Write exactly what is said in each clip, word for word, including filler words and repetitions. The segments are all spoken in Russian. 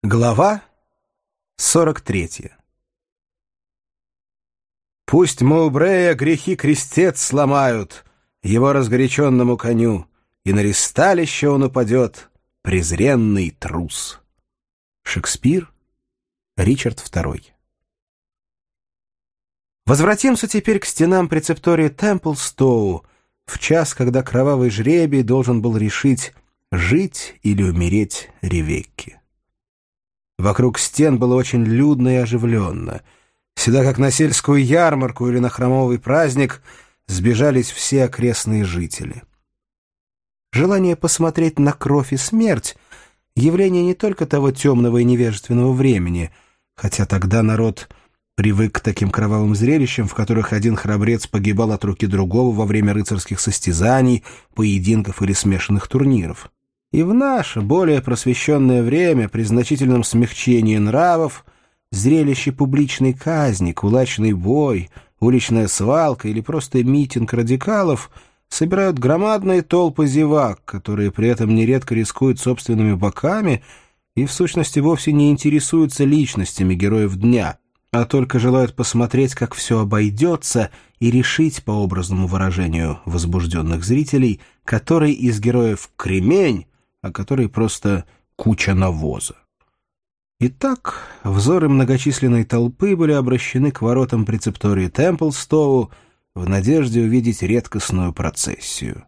Глава сорок третья. Пусть Моубрея грехи крестец сломают его разгоряченному коню, и на ристалище он упадет, презренный трус. Шекспир, Ричард второй. Возвратимся теперь к стенам прецептория Темплстоу в час, когда кровавый жребий должен был решить, жить или умереть Ревекке. Вокруг стен было очень людно и оживленно. Сюда, как на сельскую ярмарку или на храмовый праздник, сбежались все окрестные жители. Желание посмотреть на кровь и смерть — явление не только того темного и невежественного времени, хотя тогда народ привык к таким кровавым зрелищам, в которых один храбрец погибал от руки другого во время рыцарских состязаний, поединков или смешанных турниров. И в наше, более просвещенное время, при значительном смягчении нравов, зрелище публичной казни, кулачный бой, уличная свалка или просто митинг радикалов собирают громадные толпы зевак, которые при этом нередко рискуют собственными боками и в сущности вовсе не интересуются личностями героев дня, а только желают посмотреть, как все обойдется, и решить, по образному выражению возбужденных зрителей, который из героев кремень, а который просто куча навоза. Итак, взоры многочисленной толпы были обращены к воротам прецептории Темплстоу в надежде увидеть редкостную процессию.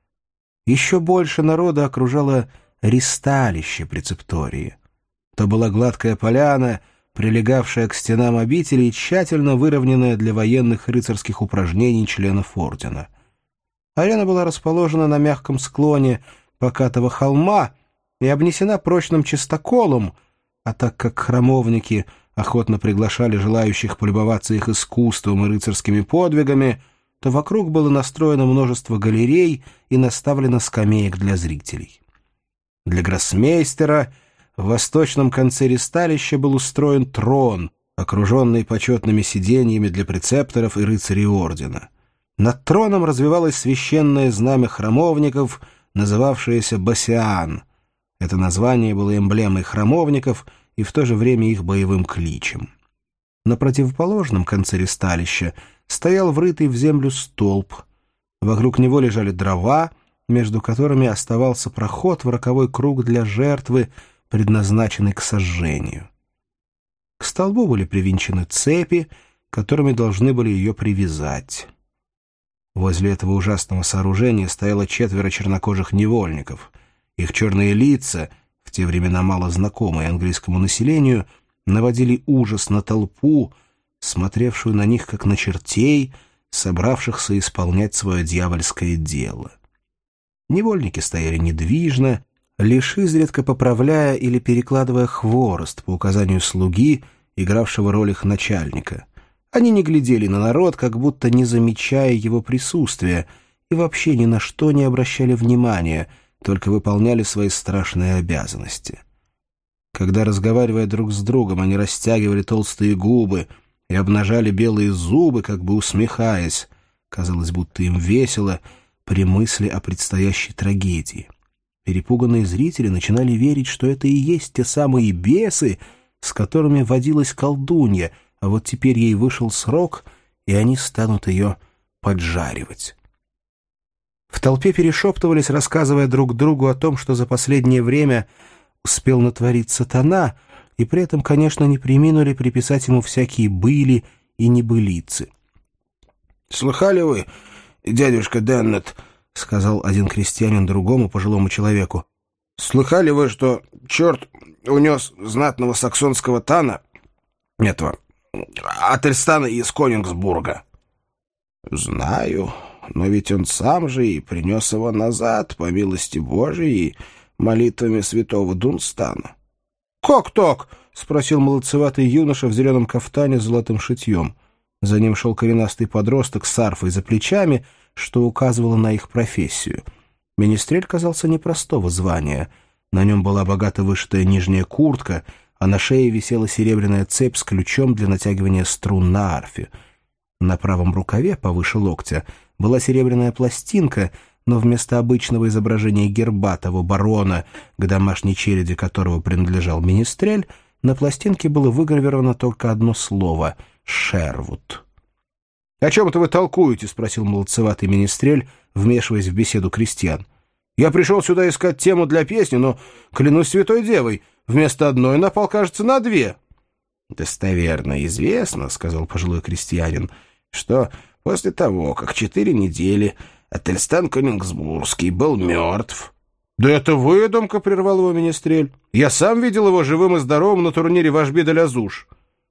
Еще больше народа окружало ристалище прецептории. То была гладкая поляна, прилегавшая к стенам обители и тщательно выровненная для военных рыцарских упражнений членов ордена. Арена была расположена на мягком склоне покатого холма и обнесена прочным чистоколом, а так как храмовники охотно приглашали желающих полюбоваться их искусством и рыцарскими подвигами, то вокруг было настроено множество галерей и наставлено скамеек для зрителей. Для гроссмейстера в восточном конце ристалища был устроен трон, окруженный почетными сиденьями для прецепторов и рыцарей ордена. Над троном развивалось священное знамя храмовников, называвшееся «Басиан». Это название было эмблемой храмовников и в то же время их боевым кличем. На противоположном конце ристалища стоял врытый в землю столб. Вокруг него лежали дрова, между которыми оставался проход в роковой круг для жертвы, предназначенной к сожжению. К столбу были привинчены цепи, которыми должны были ее привязать. Возле этого ужасного сооружения стояло четверо чернокожих невольников. Их черные лица, в те времена мало знакомые английскому населению, наводили ужас на толпу, смотревшую на них как на чертей, собравшихся исполнять свое дьявольское дело. Невольники стояли недвижно, лишь изредка поправляя или перекладывая хворост по указанию слуги, игравшего роль их начальника. Они не глядели на народ, как будто не замечая его присутствия, и вообще ни на что не обращали внимания, только выполняли свои страшные обязанности. Когда, разговаривая друг с другом, они растягивали толстые губы и обнажали белые зубы, как бы усмехаясь, казалось, будто им весело при мысли о предстоящей трагедии. Перепуганные зрители начинали верить, что это и есть те самые бесы, с которыми водилась колдунья, а вот теперь ей вышел срок, и они станут ее поджаривать. В толпе перешептывались, рассказывая друг другу о том, что за последнее время успел натворить сатана, и при этом, конечно, не преминули приписать ему всякие были и небылицы. «Слыхали вы, дядюшка Деннет, — сказал один крестьянин другому пожилому человеку, — слыхали вы, что черт унес знатного саксонского тана, этого, Ательстана из Конингсбурга?» «Знаю, но ведь он сам же и принес его назад, по милости Божией, молитвами святого Дунстана». «Как так?» — спросил молодцеватый юноша в зеленом кафтане с золотым шитьем. За ним шел коренастый подросток с арфой за плечами, что указывало на их профессию. Министрель казался непростого звания. На нем была богато вышитая нижняя куртка, а на шее висела серебряная цепь с ключом для натягивания струн на арфе. На правом рукаве, повыше локтя, была серебряная пластинка, но вместо обычного изображения герба того барона, к домашней череде которого принадлежал Министрель, на пластинке было выгравировано только одно слово — «Шервуд». «О чем это вы толкуете?» — спросил молодцеватый Министрель, вмешиваясь в беседу крестьян. «Я пришел сюда искать тему для песни, но, клянусь святой девой, вместо одной напал, кажется, на две». «Достоверно известно, — сказал пожилой крестьянин, — что после того, как четыре недели Ательстан Кёнигсбургский был мертв...» «Да это выдумка!» — прервал его Министрель. «Я сам видел его живым и здоровым на турнире в Ашби-де-Лязуш».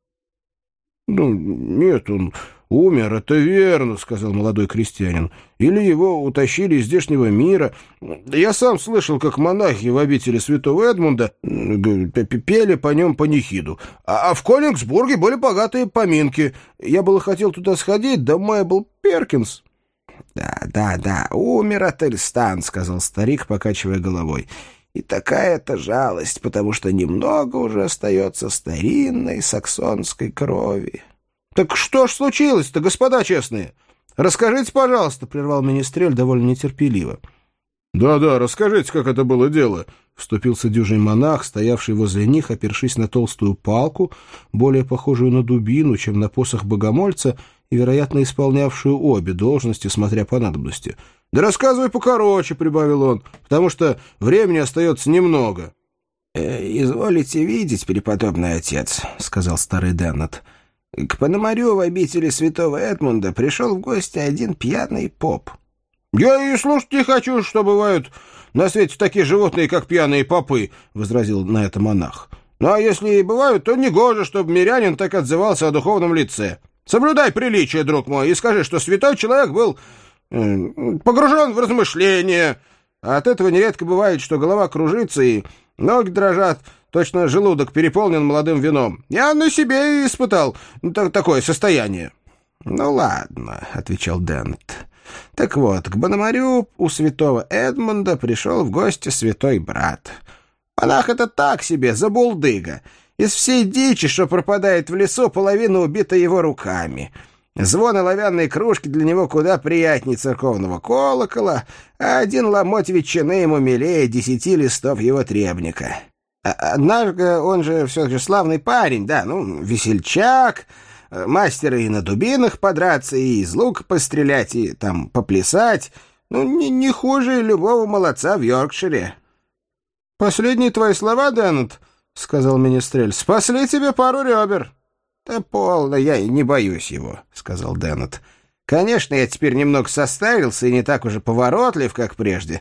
«Ну, нет, он умер, это верно, — сказал молодой крестьянин. Или его утащили из здешнего мира. Я сам слышал, как монахи в обители святого Эдмунда пели по нем панихиду. А в Кёнигсбурге были богатые поминки. Я было хотел туда сходить, да Мэйбл Перкинс...» «Да, да, да, умер Ательстан, — сказал старик, покачивая головой. — И такая-то жалость, потому что немного уже остается старинной саксонской крови». «Так что ж случилось-то, господа честные? Расскажите, пожалуйста, — прервал Министрель довольно нетерпеливо. «Да-да, расскажите, как это было дело», — вступился дюжий монах, стоявший возле них, опершись на толстую палку, более похожую на дубину, чем на посох богомольца, и, вероятно, исполнявшую обе должности, смотря по надобности. «Да рассказывай покороче, — прибавил он, — потому что времени остается немного». «Э, «Изволите видеть, преподобный отец, — сказал старый Деннет, — к Пономарю в обители святого Эдмунда пришел в гости один пьяный поп». «Я и слушать не хочу, что бывают на свете такие животные, как пьяные попы, — возразил на это монах. Ну а если и бывают, то негоже, чтобы мирянин так отзывался о духовном лице. Соблюдай приличие, друг мой, и скажи, что святой человек был э, погружен в размышления. А от этого нередко бывает, что голова кружится и ноги дрожат, точно желудок переполнен молодым вином. Я на себе испытал так, такое состояние». «Ну ладно, — отвечал Деннет. — Так вот, к Пономарю у святого Эдмунда пришел в гости святой брат. Монах это так себе, забулдыга. Из всей дичи, что пропадает в лесу, половина убита его руками. Звон оловянной кружки для него куда приятнее церковного колокола, а один ломоть ветчины ему милее десяти листов его требника. Однако он же все-таки славный парень, да, ну, весельчак, мастер и на дубинах подраться, и из лука пострелять, и там поплясать, ну, не, не хуже любого молодца в Йоркшире». «Последние твои слова, Деннет, — сказал Министрель, — спасли тебе пару ребер». «Да полно, я и не боюсь его, — сказал Деннет. Конечно, я теперь немного состарился и не так уже поворотлив, как прежде.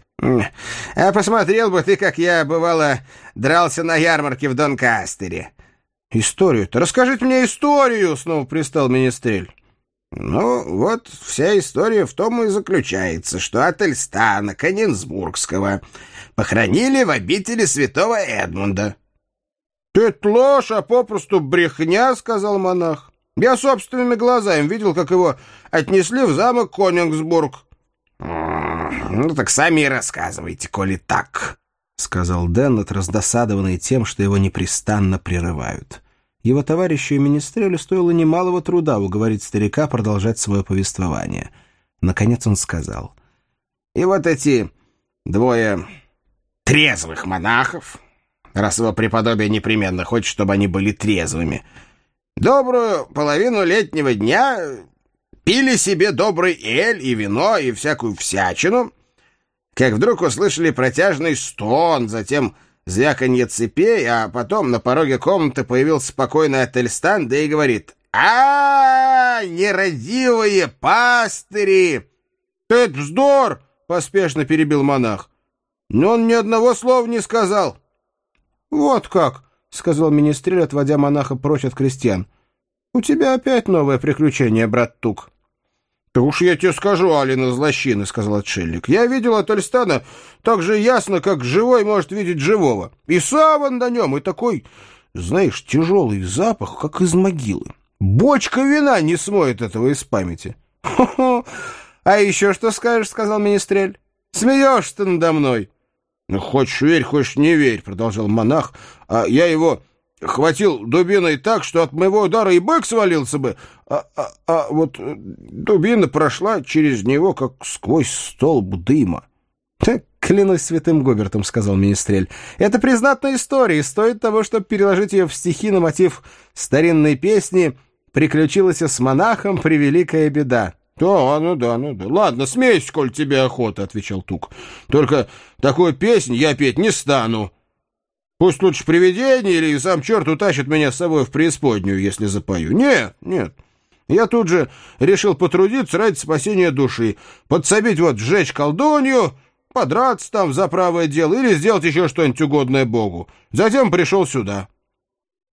А посмотрел бы ты, как я, бывало, дрался на ярмарке в Донкастере». «Историю-то? Расскажите мне историю!» — снова пристал Министрель. «Ну, вот вся история в том и заключается, что Ательстана Кёнигсбургского похоронили в обители святого Эдмунда». «Это ложь, а попросту брехня, — сказал монах. Я собственными глазами видел, как его отнесли в замок Кёнигсбург». «Ну так сами и рассказывайте, коли так, — сказал Деннет, раздосадованный тем, что его непрестанно прерывают. Его товарищу и Министрелю стоило немалого труда уговорить старика продолжать свое повествование. Наконец он сказал: «И вот эти двое трезвых монахов, раз его преподобие непременно хочет, чтобы они были трезвыми, добрую половину летнего дня пили себе добрый эль и вино и всякую всячину, как вдруг услышали протяжный стон, затем звяканье цепей, а потом на пороге комнаты появился спокойный Ательстан, да и говорит: «А, нерадивые пастыри!» «Это вздор!» — поспешно перебил монах. «Но он ни одного слова не сказал». «Вот как!» — сказал Министрель, отводя монаха прочь от крестьян. «У тебя опять новое приключение, брат Тук». «Да уж я тебе скажу, Алина Злощины, — сказал отшельник. — Я видел Ательстана так же ясно, как живой может видеть живого. И саван на нем, и такой, знаешь, тяжелый запах, как из могилы. Бочка вина не смоет этого из памяти». «Хо-хо! А еще что скажешь, — сказал Министрель. — Смеешься ты надо мной». «Ну, хочешь верь, хочешь не верь, — продолжал монах, — а я его хватил дубиной так, что от моего удара и бык свалился бы, а, а, а вот дубина прошла через него, как сквозь столб дыма. «Так, клянусь святым Губертом», — сказал Министрель. «Это признатная история, и стоит того, чтобы переложить ее в стихи на мотив старинной песни «Приключилась с монахом превеликая беда». «Да, ну да, ну да. Ладно, смейся, коль тебе охота», — отвечал Тук. «Только такую песнь я петь не стану. Пусть лучше привидение или сам черт утащит меня с собой в преисподнюю, если запою. Нет, нет. Я тут же решил потрудиться ради спасения души, подсобить вот сжечь колдунью, подраться там за правое дело или сделать еще что-нибудь угодное Богу. Затем пришел сюда».